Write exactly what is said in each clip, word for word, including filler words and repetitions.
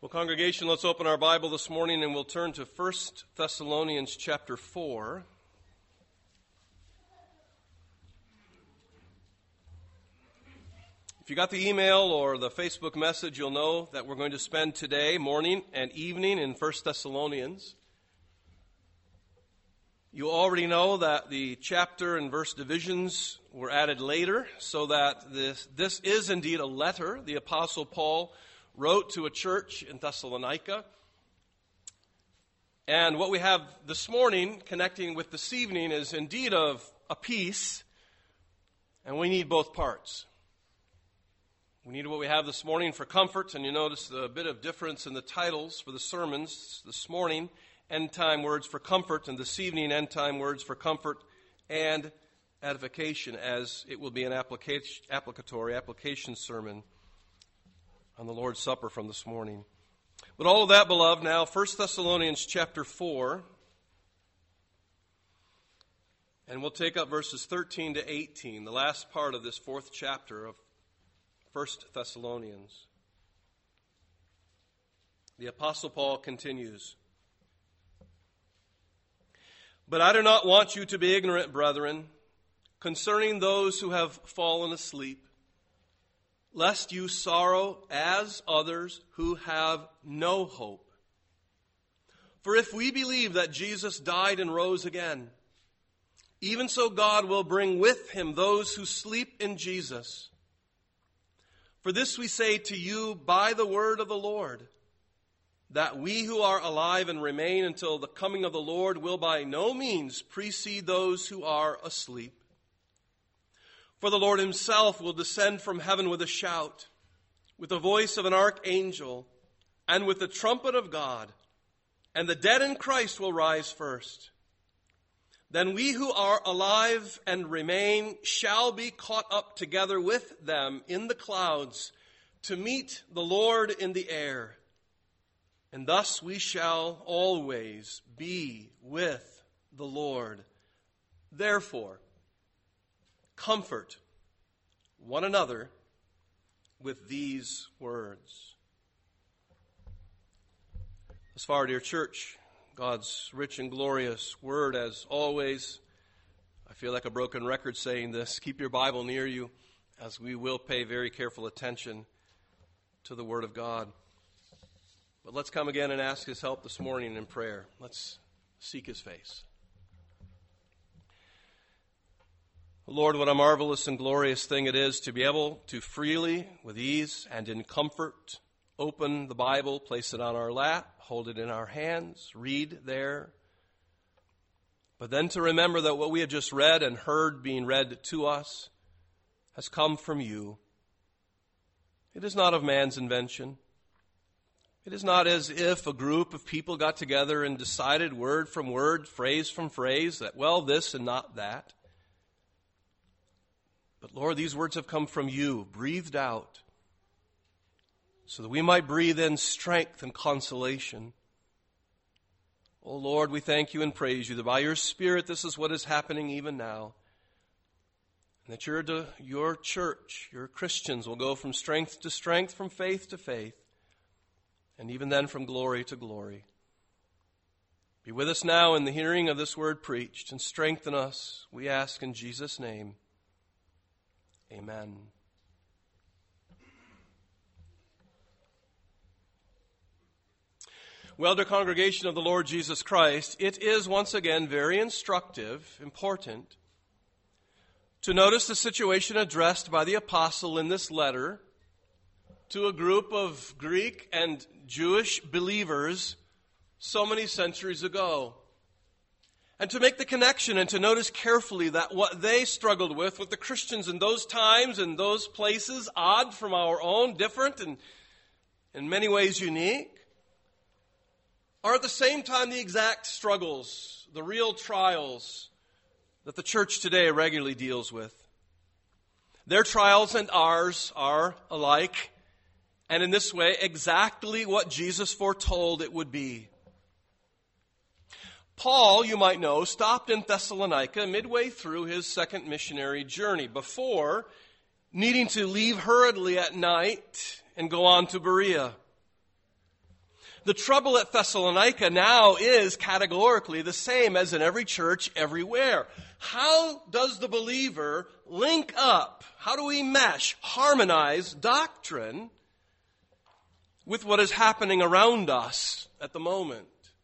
Well, congregation, let's open our Bible this morning and we'll turn to First Thessalonians chapter four. If you got the email or the Facebook message, you'll know that we're going to spend today, morning and evening, in First Thessalonians. You already know that the chapter and verse divisions were added later, so that this, this is indeed a letter the Apostle Paul wrote to a church in Thessalonica. And what we have this morning, connecting with this evening, is indeed of a piece, and we need both parts. We need what we have this morning for comfort, and you notice the bit of difference in the titles for the sermons this morning: end time words for comfort, and this evening, end time words for comfort and edification, as it will be an application, applicatory application sermon on the Lord's Supper from this morning. But all of that, beloved, now First Thessalonians chapter four, and we'll take up verses thirteen to eighteen, the last part of this fourth chapter of First Thessalonians. The Apostle Paul continues, "But I do not want you to be ignorant, brethren, concerning those who have fallen asleep, lest you sorrow as others who have no hope. For if we believe that Jesus died and rose again, even so God will bring with him those who sleep in Jesus. For this we say to you by the word of the Lord, that we who are alive and remain until the coming of the Lord will by no means precede those who are asleep. For the Lord himself will descend from heaven with a shout, with the voice of an archangel, and with the trumpet of God, and the dead in Christ will rise first. Then we who are alive and remain shall be caught up together with them in the clouds to meet the Lord in the air. And thus we shall always be with the Lord. Therefore, comfort one another with these words." Thus far, dear church, God's rich and glorious word, as always. I feel like a broken record saying this. Keep your Bible near you, as we will pay very careful attention to the word of God. But let's come again and ask his help this morning in prayer. Let's seek his face. Lord, what a marvelous and glorious thing it is to be able to freely, with ease, and in comfort open the Bible, place it on our lap, hold it in our hands, read there. But then to remember that what we have just read and heard being read to us has come from you. It is not of man's invention. It is not as if a group of people got together and decided word from word, phrase from phrase, that, well, this and not that. But Lord, these words have come from you, breathed out, so that we might breathe in strength and consolation. Oh Lord, we thank you and praise you that by your Spirit this is what is happening even now. And that your, your church, your Christians, will go from strength to strength, from faith to faith, and even then from glory to glory. Be with us now in the hearing of this word preached, and strengthen us, we ask in Jesus' name. Amen. Well, dear congregation of the Lord Jesus Christ, it is once again very instructive, important, to notice the situation addressed by the apostle in this letter to a group of Greek and Jewish believers so many centuries ago. And to make the connection and to notice carefully that what they struggled with, with the Christians in those times and those places, odd from our own, different and in many ways unique, are at the same time the exact struggles, the real trials that the church today regularly deals with. Their trials and ours are alike, and in this way, exactly what Jesus foretold it would be. Paul, you might know, stopped in Thessalonica midway through his second missionary journey before needing to leave hurriedly at night and go on to Berea. The trouble at Thessalonica now is categorically the same as in every church everywhere. How does the believer link up? How do we mesh, harmonize doctrine with what is happening around us at the moment?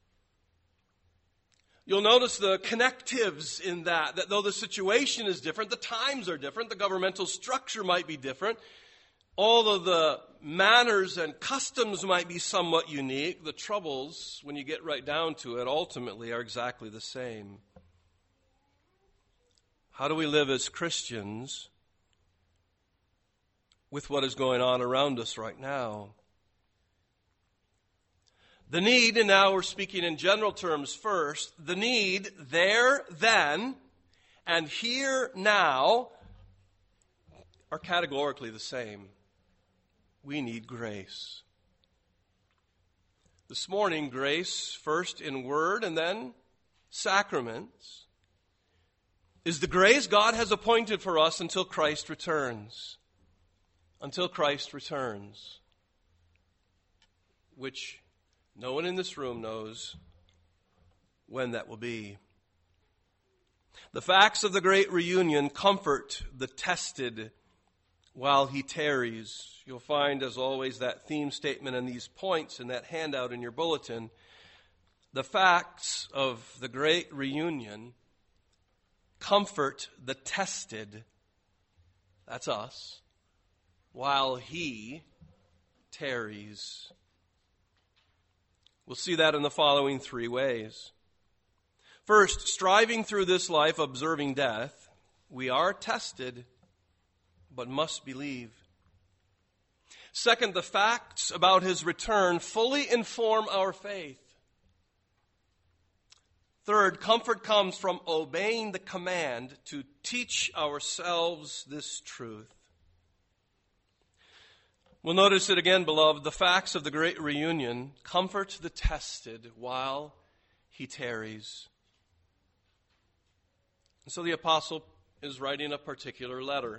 You'll notice the connectives in that, that though the situation is different, the times are different, the governmental structure might be different, all of the manners and customs might be somewhat unique. The troubles, when you get right down to it, ultimately are exactly the same. How do we live as Christians with what is going on around us right now? The need, and now we're speaking in general terms first, the need there, then, and here, now, are categorically the same. We need grace. This morning, grace, first in word and then sacraments, is the grace God has appointed for us until Christ returns. Until Christ returns. Which no one in this room knows when that will be. The facts of the great reunion comfort the tested while he tarries. You'll find, as always, that theme statement and these points in that handout in your bulletin. The facts of the great reunion comfort the tested, that's us, while he tarries. We'll see that in the following three ways. First, striving through this life, observing death, we are tested, but must believe. Second, the facts about his return fully inform our faith. Third, comfort comes from obeying the command to teach ourselves this truth. We'll notice it again, beloved. The facts of the great reunion comfort the tested while he tarries. And so the apostle is writing a particular letter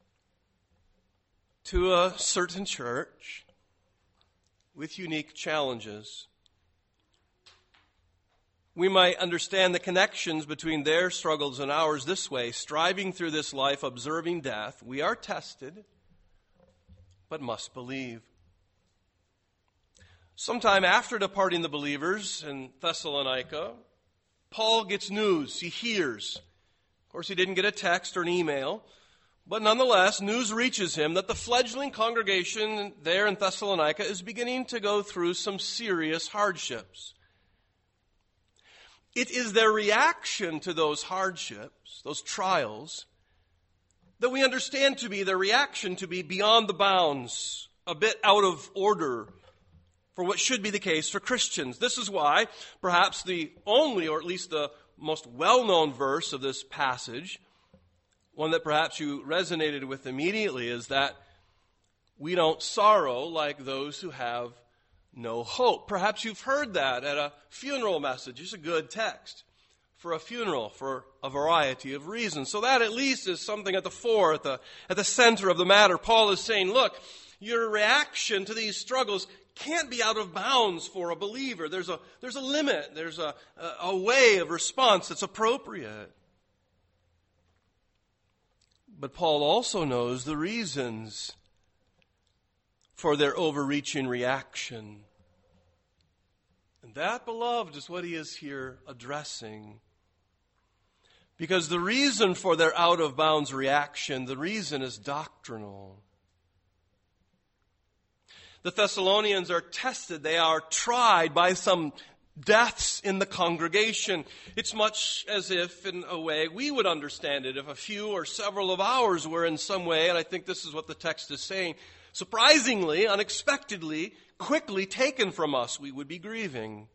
to a certain church with unique challenges. We might understand the connections between their struggles and ours this way. Striving through this life, observing death, we are tested, but must believe. Sometime after departing the believers in Thessalonica, Paul gets news. He hears. Of course, he didn't get a text or an email, but nonetheless, news reaches him that the fledgling congregation there in Thessalonica is beginning to go through some serious hardships. It is their reaction to those hardships, those trials, that we understand to be their reaction to be beyond the bounds, a bit out of order for what should be the case for Christians. This is why perhaps the only, or at least the most well-known verse of this passage, one that perhaps you resonated with immediately, is that we don't sorrow like those who have no hope. Perhaps you've heard that at a funeral message. It's a good text for a funeral for a variety of reasons. So that at least is something at the fore, at the, at the center of the matter. Paul is saying, look, your reaction to these struggles can't be out of bounds for a believer. There's a, there's a limit. There's a, a, a way of response that's appropriate. But Paul also knows the reasons for their overreaching reaction. And that, beloved, is what he is here addressing. Because the reason for their out-of-bounds reaction, the reason is doctrinal. The Thessalonians are tested. They are tried by some deaths in the congregation. It's much as if, in a way, we would understand it if a few or several of ours were in some way, and I think this is what the text is saying, surprisingly, unexpectedly, quickly taken from us, we would be grieving.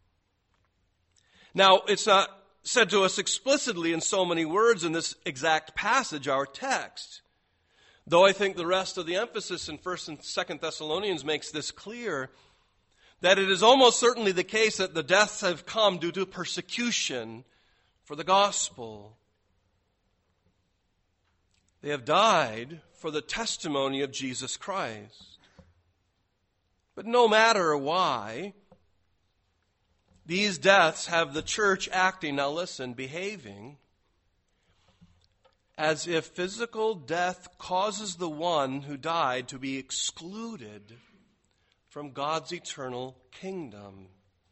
Now, it's not said to us explicitly in so many words in this exact passage, our text. Though I think the rest of the emphasis in First and Second Thessalonians makes this clear, that it is almost certainly the case that the deaths have come due to persecution for the gospel. They have died for the testimony of Jesus Christ. But no matter why, These deaths have the church acting, now listen, behaving as if physical death causes the one who died to be excluded from God's eternal kingdom.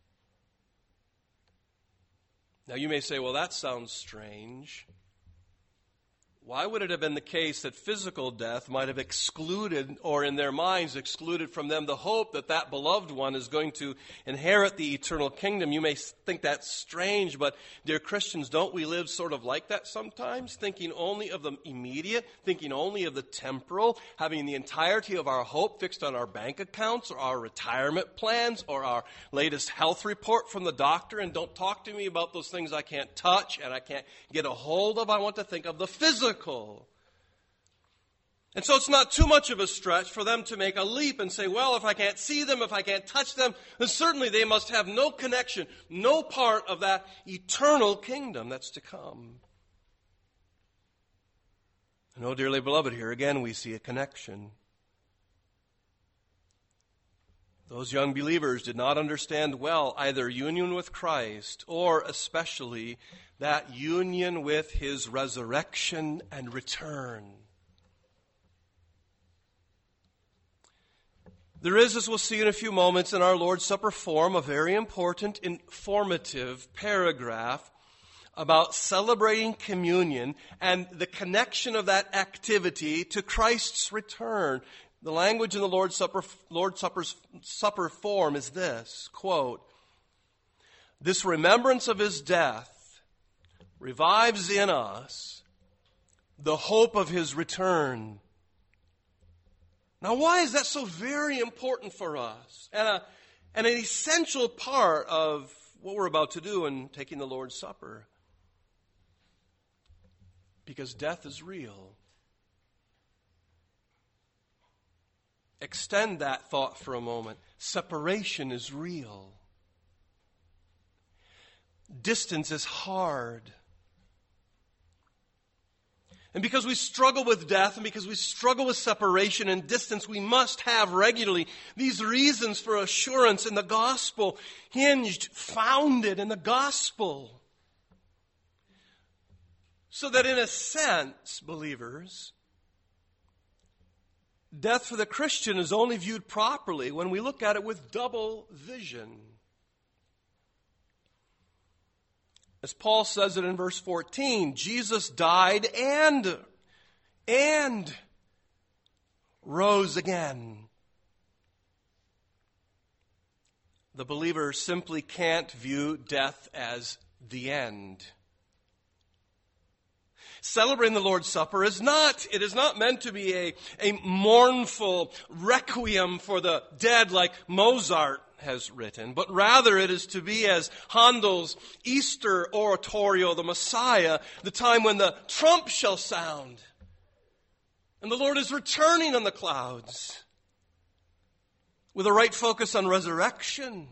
Now you may say, well, that sounds strange. Why would it have been the case that physical death might have excluded, or in their minds excluded from them, the hope that that beloved one is going to inherit the eternal kingdom? You may think that's strange, but dear Christians, don't we live sort of like that sometimes? Thinking only of the immediate, thinking only of the temporal, having the entirety of our hope fixed on our bank accounts or our retirement plans or our latest health report from the doctor. And don't talk to me about those things I can't touch and I can't get a hold of. I want to think of the physical. And so it's not too much of a stretch for them to make a leap and say, well, if I can't see them, if I can't touch them, then certainly they must have no connection, no part of that eternal kingdom that's to come. And oh, dearly beloved, here again we see a connection. Those young believers did not understand well either union with Christ or especially that union with His resurrection and return. There is, as we'll see in a few moments in our Lord's Supper form, a very important, informative paragraph about celebrating communion and the connection of that activity to Christ's return. The language in the Lord's Supper, Lord's Supper's Supper form is this, quote, "This remembrance of His death revives in us the hope of His return." Now, why is that so very important for us? And, a, and an essential part of what we're about to do in taking the Lord's Supper. Because death is real. Extend that thought for a moment. Separation is real. Distance is hard. And because we struggle with death and because we struggle with separation and distance, we must have regularly these reasons for assurance in the gospel, hinged, founded in the gospel. So that in a sense, believers, death for the Christian is only viewed properly when we look at it with double vision. As Paul says it in verse fourteen, Jesus died and, and rose again. The believer simply can't view death as the end. Celebrating the Lord's Supper is not, it is not meant to be a, a mournful requiem for the dead like Mozart has written, but rather it is to be as Handel's Easter oratorio, the Messiah, the time when the trump shall sound and the Lord is returning on the clouds with a right focus on resurrection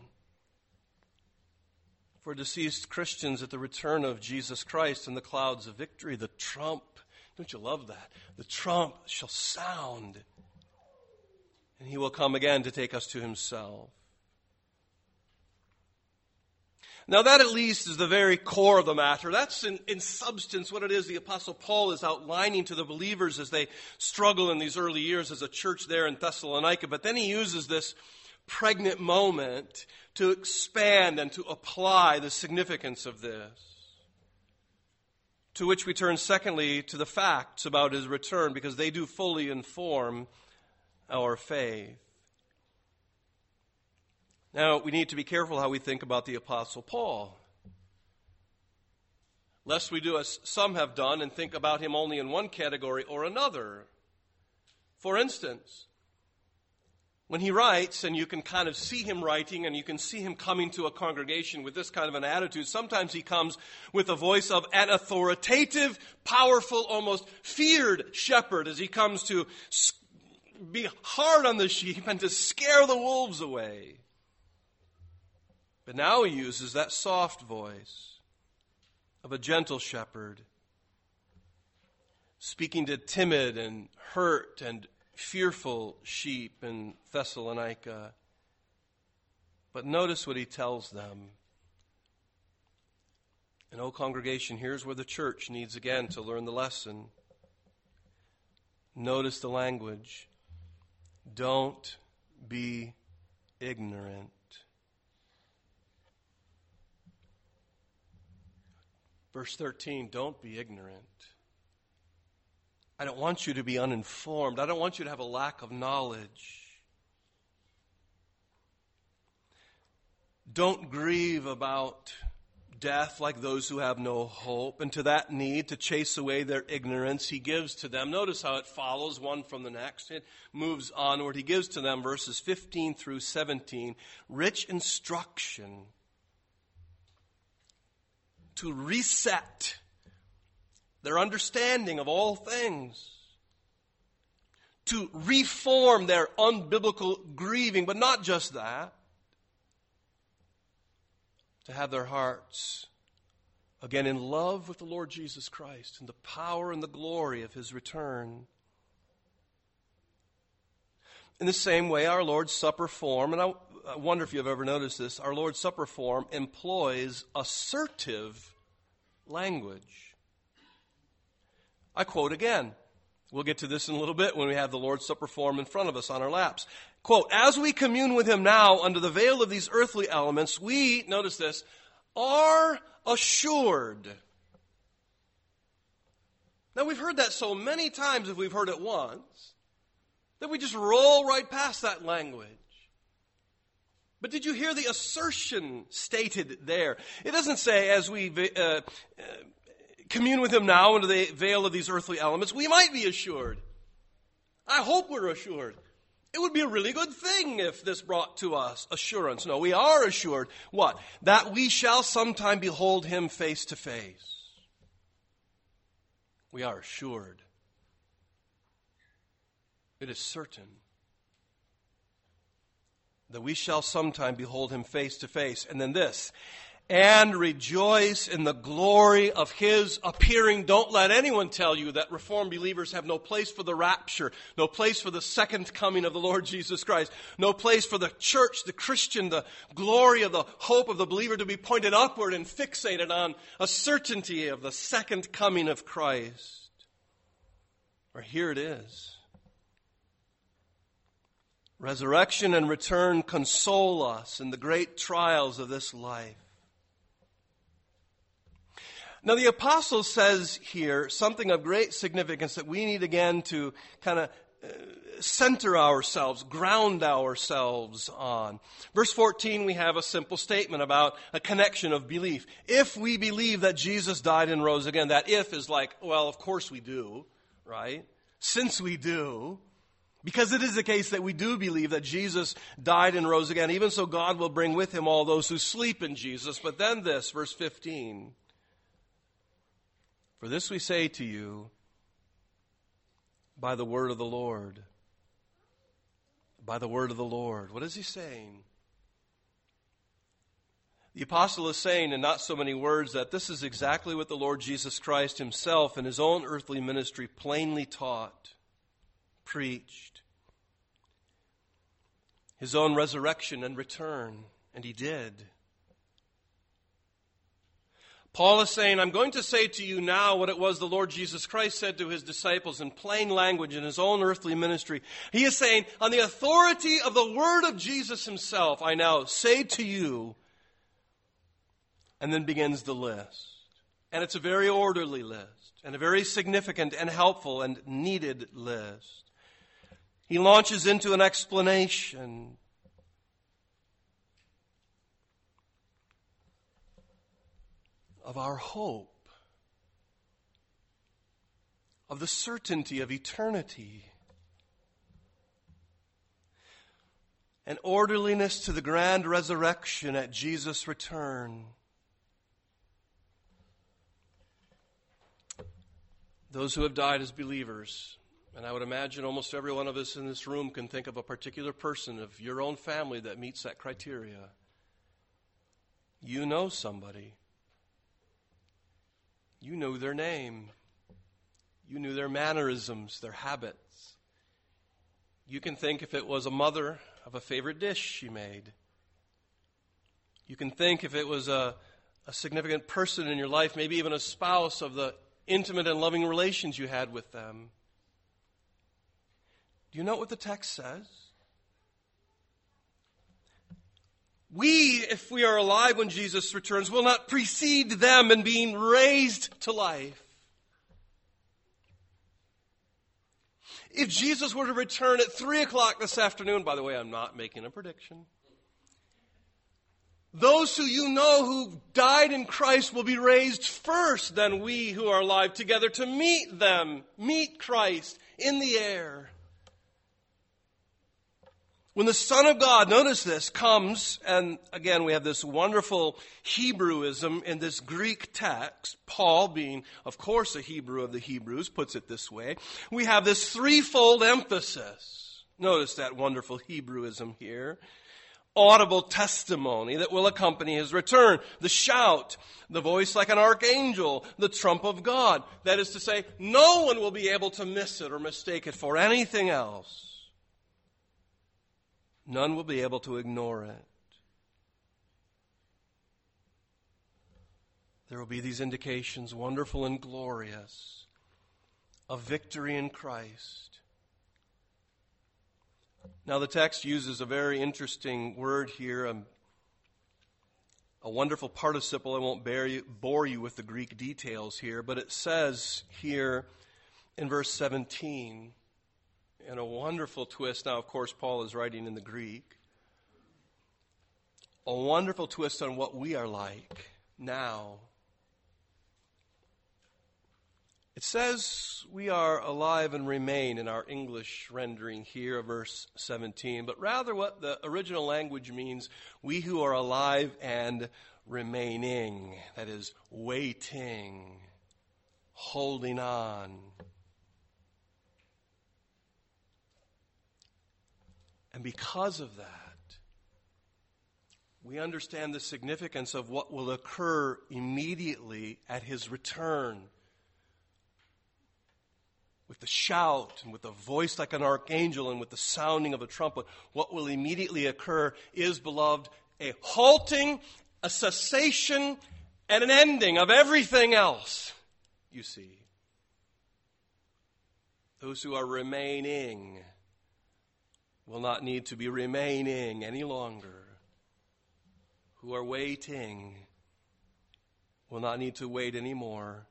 for deceased Christians at the return of Jesus Christ in the clouds of victory. The trump, don't you love that? The trump shall sound and He will come again to take us to Himself. Now that at least is the very core of the matter. That's in, in substance what it is the Apostle Paul is outlining to the believers as they struggle in these early years as a church there in Thessalonica. But then he uses this pregnant moment to expand and to apply the significance of this. To which we turn secondly to the facts about His return, because they do fully inform our faith. Now, we need to be careful how we think about the Apostle Paul, lest we do as some have done and think about him only in one category or another. For instance, when he writes, and you can kind of see him writing, and you can see him coming to a congregation with this kind of an attitude, sometimes he comes with a voice of an authoritative, powerful, almost feared shepherd as he comes to be hard on the sheep and to scare the wolves away. But now he uses that soft voice of a gentle shepherd, speaking to timid and hurt and fearful sheep in Thessalonica. But notice what he tells them. And, oh, congregation, here's where the church needs again to learn the lesson. Notice the language. Don't be ignorant. Verse thirteen, don't be ignorant. I don't want you to be uninformed. I don't want you to have a lack of knowledge. Don't grieve about death like those who have no hope. And to that need to chase away their ignorance, he gives to them. Notice how it follows one from the next. It moves onward. He gives to them, verses fifteen through seventeen, rich instruction to reset their understanding of all things, to reform their unbiblical grieving, but not just that, to have their hearts again in love with the Lord Jesus Christ and the power and the glory of his return. In the same way, our Lord's Supper form, and I, I wonder if you've ever noticed this, our Lord's Supper form employs assertive language. I quote again. We'll get to this in a little bit when we have the Lord's Supper form in front of us on our laps. Quote, as we commune with him now under the veil of these earthly elements, we, notice this, are assured. Now we've heard that so many times, if we've heard it once, that we just roll right past that language. But did you hear the assertion stated there? It doesn't say as we uh, uh, commune with him now under the veil of these earthly elements, we might be assured. I hope we're assured. It would be a really good thing if this brought to us assurance. No, we are assured. What? That we shall sometime behold him face to face. We are assured. It is certain that we shall sometime behold him face to face. And then this, and rejoice in the glory of his appearing. Don't let anyone tell you that Reformed believers have no place for the rapture, no place for the second coming of the Lord Jesus Christ, no place for the church, the Christian, the glory of the hope of the believer to be pointed upward and fixated on a certainty of the second coming of Christ. Or here it is. Resurrection and return console us in the great trials of this life. Now the apostle says here something of great significance that we need again to kind of uh, center ourselves, ground ourselves on. Verse fourteen, we have a simple statement about a connection of belief. If we believe that Jesus died and rose again, that if is like, well, of course we do, right? Since we do, because it is the case that we do believe that Jesus died and rose again, even so God will bring with him all those who sleep in Jesus. But then this, verse fifteen, for this we say to you by the word of the Lord. By the word of the Lord. What is he saying? The apostle is saying in not so many words that this is exactly what the Lord Jesus Christ himself in his own earthly ministry plainly taught, preached. His own resurrection and return, and he did. Paul is saying, I'm going to say to you now what it was the Lord Jesus Christ said to his disciples in plain language in his own earthly ministry. He is saying, on the authority of the word of Jesus himself, I now say to you, and then begins the list. And it's a very orderly list, and a very significant and helpful and needed list. He launches into an explanation of our hope, of the certainty of eternity, and orderliness to the grand resurrection at Jesus' return. Those who have died as believers, and I would imagine almost every one of us in this room can think of a particular person of your own family that meets that criteria. You know somebody. You knew their name. You knew their mannerisms, their habits. You can think if it was a mother of a favorite dish she made. You can think if it was a, a significant person in your life, maybe even a spouse, of the intimate and loving relations you had with them. Do you know what the text says? We, if we are alive when Jesus returns, will not precede them in being raised to life. If Jesus were to return at three o'clock this afternoon, by the way, I'm not making a prediction, those who you know who died in Christ will be raised first than we who are alive together to meet them, meet Christ in the air. When the Son of God, notice this, comes, and again we have this wonderful Hebrewism in this Greek text. Paul, being of course a Hebrew of the Hebrews, puts it this way. We have this threefold emphasis. Notice that wonderful Hebrewism here. Audible testimony that will accompany his return. The shout, the voice like an archangel, the trump of God. That is to say, no one will be able to miss it or mistake it for anything else. None will be able to ignore it. There will be these indications, wonderful and glorious, of victory in Christ. Now the text uses a very interesting word here, a, a wonderful participle. I won't bear you, bore you with the Greek details here, but it says here in verse seventeen, and a wonderful twist. Now, of course, Paul is writing in the Greek. A wonderful twist on what we are like now. It says we are alive and remain in our English rendering here of verse seventeen, but rather what the original language means, we who are alive and remaining, that is, waiting, holding on. And because of that, we understand the significance of what will occur immediately at his return. With the shout and with a voice like an archangel and with the sounding of a trumpet, what will immediately occur is, beloved, a halting, a cessation, and an ending of everything else, you see. Those who are remaining will not need to be remaining any longer. Who are waiting will not need to wait anymore.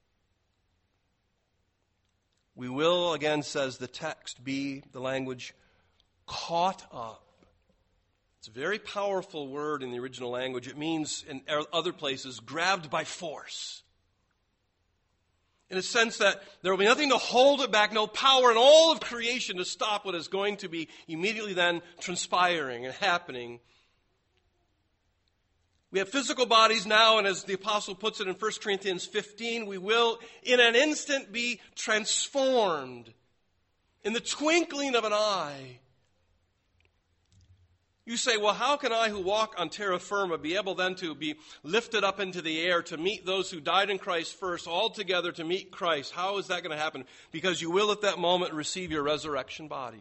We will, again, says the text, be, the language, caught up. It's a very powerful word in the original language. It means, in other places, grabbed by force. In a sense that there will be nothing to hold it back, no power in all of creation to stop what is going to be immediately then transpiring and happening. We have physical bodies now, and as the apostle puts it in First Corinthians fifteen, we will in an instant be transformed in the twinkling of an eye. You say, well, how can I who walk on terra firma be able then to be lifted up into the air to meet those who died in Christ first, all together to meet Christ? How is that going to happen? Because you will at that moment receive your resurrection bodies.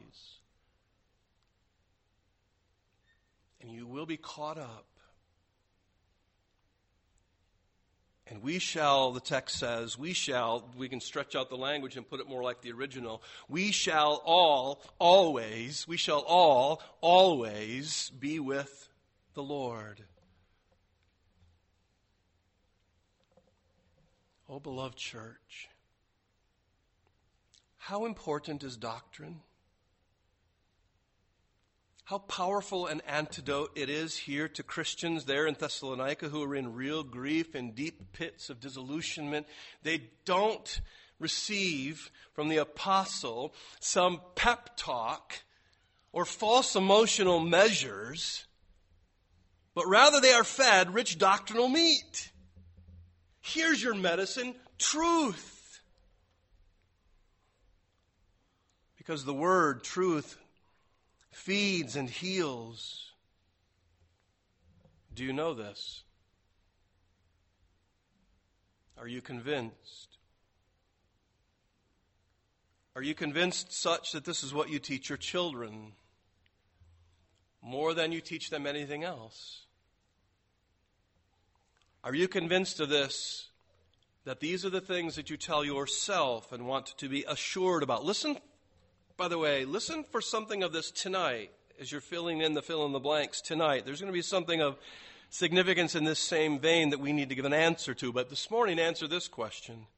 And you will be caught up. And we shall, the text says, we shall, we can stretch out the language and put it more like the original. We shall all, always, we shall all, always be with the Lord. Oh, beloved church, how important is doctrine? How powerful an antidote it is here to Christians there in Thessalonica who are in real grief and deep pits of disillusionment. They don't receive from the apostle some pep talk or false emotional measures, but rather they are fed rich doctrinal meat. Here's your medicine, truth. Because the word truth feeds and heals. Do you know this? Are you convinced? Are you convinced such that this is what you teach your children more than you teach them anything else? Are you convinced of this, that these are the things that you tell yourself and want to be assured about? Listen, by the way, listen for something of this tonight as you're filling in the fill-in-the-blanks tonight. There's going to be something of significance in this same vein that we need to give an answer to. But this morning, answer this question.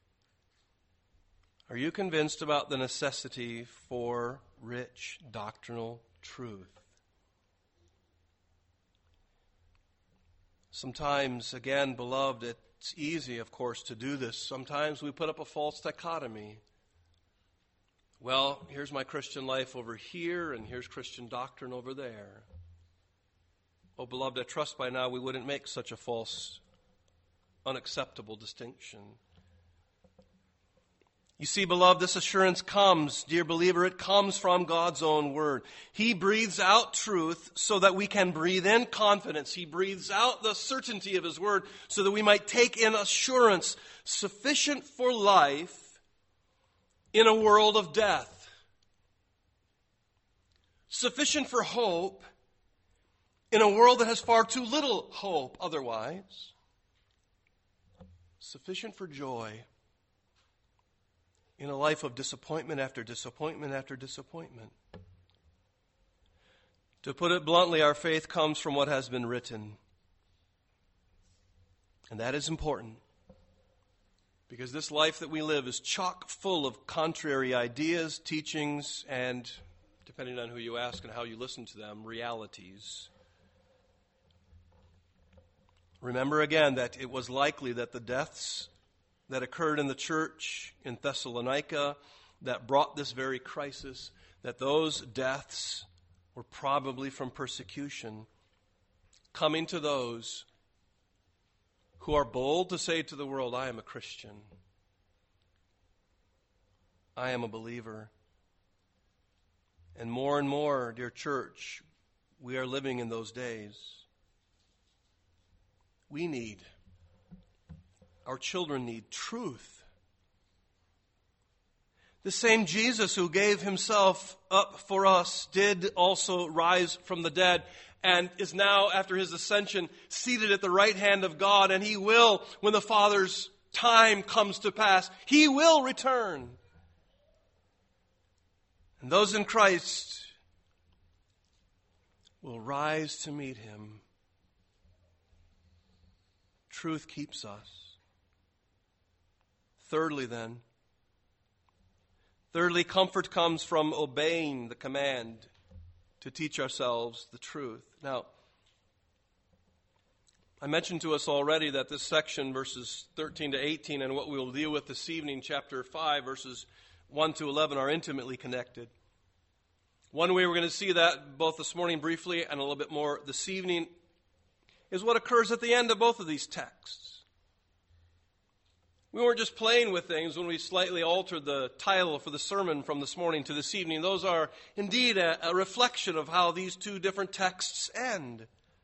Are you convinced about the necessity for rich doctrinal truth? Sometimes, again, beloved, it's easy, of course, to do this. Sometimes we put up a false dichotomy. Well, here's my Christian life over here, and here's Christian doctrine over there. Oh, beloved, I trust by now we wouldn't make such a false, unacceptable distinction. You see, beloved, this assurance comes, dear believer, it comes from God's own word. He breathes out truth so that we can breathe in confidence. He breathes out the certainty of His word so that we might take in assurance sufficient for life in a world of death. Sufficient for hope in a world that has far too little hope otherwise. Sufficient for joy in a life of disappointment after disappointment after disappointment. To put it bluntly, our faith comes from what has been written. And that is important, because this life that we live is chock full of contrary ideas, teachings, and, depending on who you ask and how you listen to them, realities. Remember again that it was likely that the deaths that occurred in the church in Thessalonica that brought this very crisis, that those deaths were probably from persecution coming to those who are bold to say to the world, I am a Christian. I am a believer. And more and more, dear church, we are living in those days. We need Our children need truth. The same Jesus who gave Himself up for us did also rise from the dead and is now, after His ascension, seated at the right hand of God. And He will, when the Father's time comes to pass, He will return. And those in Christ will rise to meet Him. Truth keeps us. Thirdly, then, thirdly, comfort comes from obeying the command to teach ourselves the truth. Now, I mentioned to us already that this section, verses thirteen to eighteen, and what we will deal with this evening, chapter five, verses one to eleven, are intimately connected. One way we're going to see that both this morning briefly and a little bit more this evening is what occurs at the end of both of these texts. We weren't just playing with things when we slightly altered the title for the sermon from this morning to this evening. Those are indeed a, a reflection of how these two different texts end.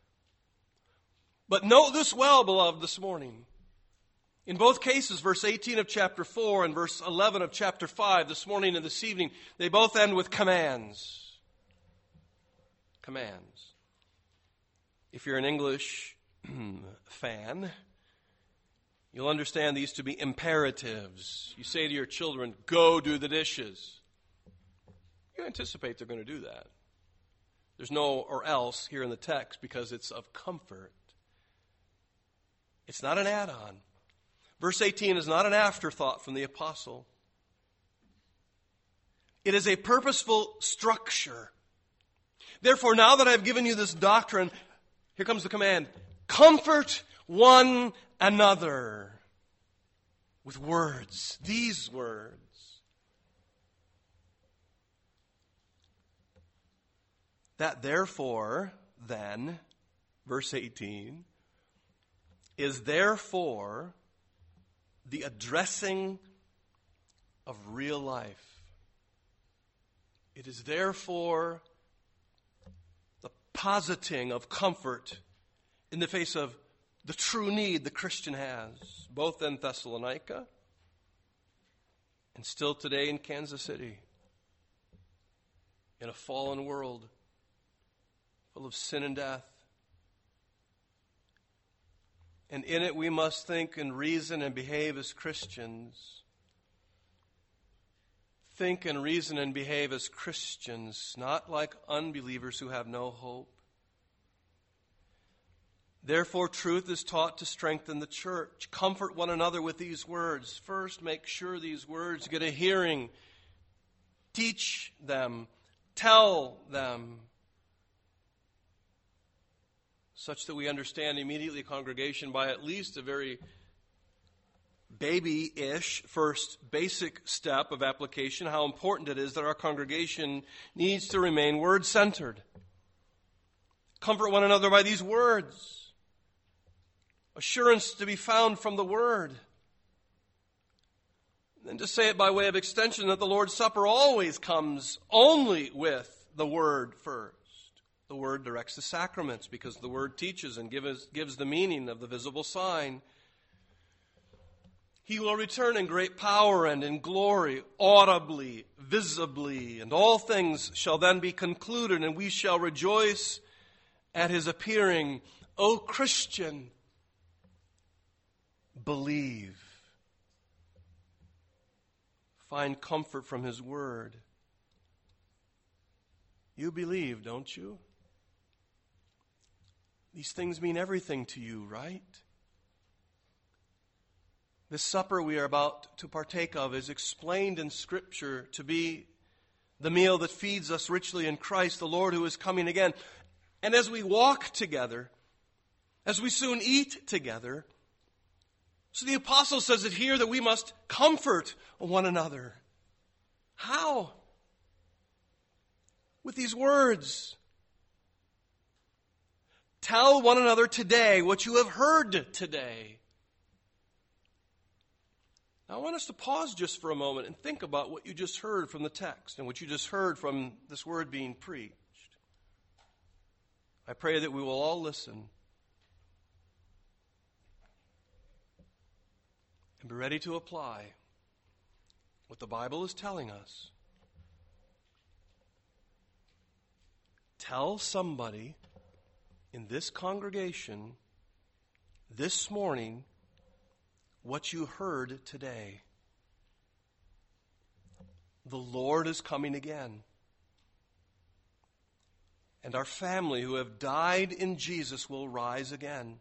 But note this well, beloved, this morning. In both cases, verse eighteen of chapter four and verse eleven of chapter five, this morning and this evening, they both end with commands. Commands. If you're an English fan, you'll understand these to be imperatives. You say to your children, go do the dishes. You anticipate they're going to do that. There's no or else here in the text because it's of comfort. It's not an add-on. Verse eighteen is not an afterthought from the apostle. It is a purposeful structure. Therefore, now that I've given you this doctrine, here comes the command, comfort one another with words, these words. That therefore, then, verse eighteen, is therefore the addressing of real life. It is therefore the positing of comfort in the face of the true need the Christian has, both in Thessalonica and still today in Kansas City, in a fallen world full of sin and death. And in it we must think and reason and behave as Christians. Think and reason and behave as Christians, not like unbelievers who have no hope. Therefore, truth is taught to strengthen the church. Comfort one another with these words. First, make sure these words get a hearing. Teach them. Tell them. Such that we understand immediately, congregation, by at least a very baby-ish first basic step of application, how important it is that our congregation needs to remain word-centered. Comfort one another by these words. Assurance to be found from the Word. And to say it by way of extension that the Lord's Supper always comes only with the Word first. The Word directs the sacraments because the Word teaches and gives, gives the meaning of the visible sign. He will return in great power and in glory, audibly, visibly, and all things shall then be concluded, and we shall rejoice at His appearing. O Christian, believe. Find comfort from His Word. You believe, don't you? These things mean everything to you, right? This supper we are about to partake of is explained in Scripture to be the meal that feeds us richly in Christ, the Lord who is coming again. And as we walk together, as we soon eat together, so the apostle says it here that we must comfort one another. How? With these words. Tell one another today what you have heard today. Now I want us to pause just for a moment and think about what you just heard from the text and what you just heard from this word being preached. I pray that we will all listen and be ready to apply what the Bible is telling us. Tell somebody in this congregation this morning what you heard today. The Lord is coming again. And our family who have died in Jesus will rise again.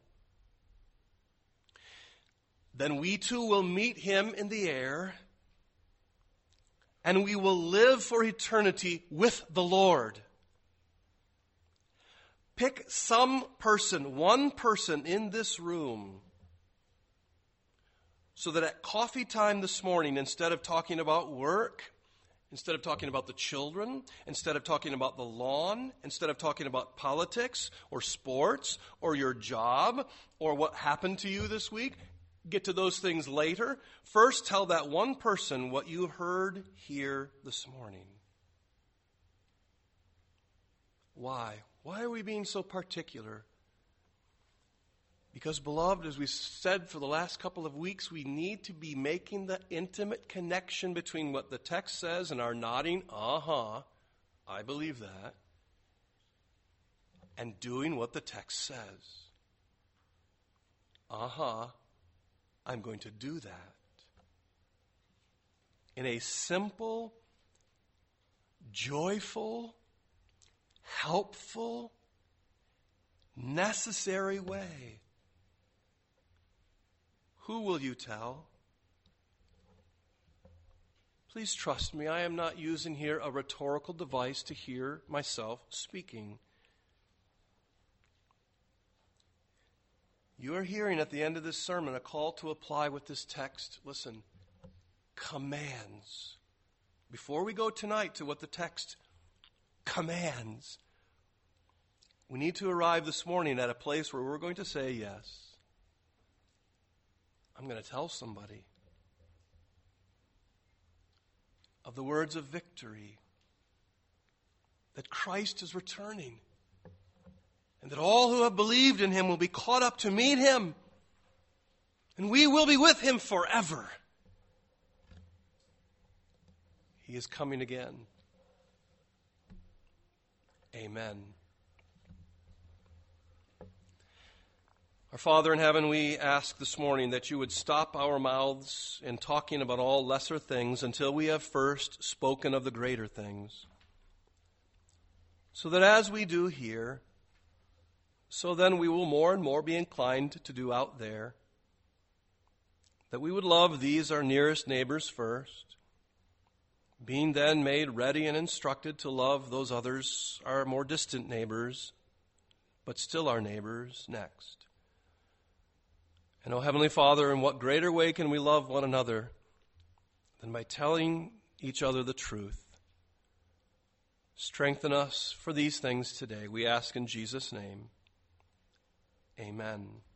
Then we too will meet Him in the air, and we will live for eternity with the Lord. Pick some person, one person in this room, so that at coffee time this morning, instead of talking about work, instead of talking about the children, instead of talking about the lawn, instead of talking about politics or sports or your job or what happened to you this week, get to those things later. First, tell that one person what you heard here this morning. Why? Why are we being so particular? Because, beloved, as we said for the last couple of weeks, we need to be making the intimate connection between what the text says and our nodding, uh-huh, I believe that, and doing what the text says. Uh-huh, I'm going to do that. In a simple, joyful, helpful, necessary way. Who will you tell? Please trust me, I am not using here a rhetorical device to hear myself speaking. You are hearing at the end of this sermon a call to apply what this text, listen, commands. Before we go tonight to what the text commands, we need to arrive this morning at a place where we're going to say, yes, I'm going to tell somebody of the words of victory, that Christ is returning, and that all who have believed in Him will be caught up to meet Him, and we will be with Him forever. He is coming again. Amen. Our Father in heaven, we ask this morning that you would stop our mouths in talking about all lesser things until we have first spoken of the greater things. So that as we do here, so then we will more and more be inclined to do out there. That we would love these our nearest neighbors first, being then made ready and instructed to love those others, our more distant neighbors, but still our neighbors next. And, O Heavenly Father, in what greater way can we love one another than by telling each other the truth? Strengthen us for these things today, we ask in Jesus' name. Amen.